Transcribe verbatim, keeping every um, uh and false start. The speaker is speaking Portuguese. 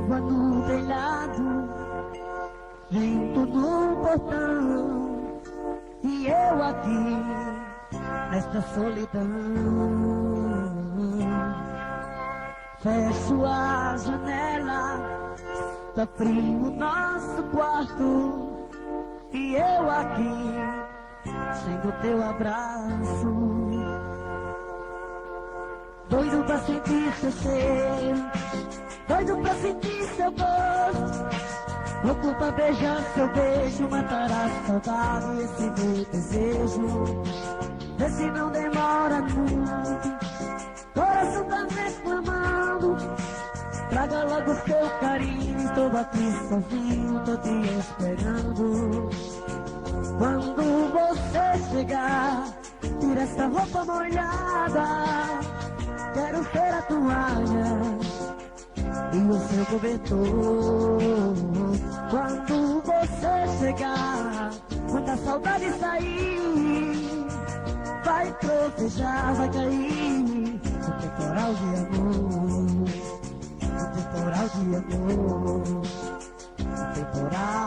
chuva no telhado, vento no portão, e eu aqui nesta solidão. Fecho a janela, tá frio o nosso quarto, e eu aqui sem o teu abraço. Doido pra sentir seu cheiro, doido pra sentir seu gosto, louco pra beijar seu beijo, matar a saudade e esse meu desejo. Vê se não demora muito, coração tá me reclamando. Traga logo seu carinho, estou aqui sozinho, tô te esperando. Quando você chegar, tira essa roupa molhada, quero ser a toalha e o seu cobertor. Quando você chegar, muita saudade sair, vai tropejar, vai cair no temporal de amor, no temporal de amor, no temporal.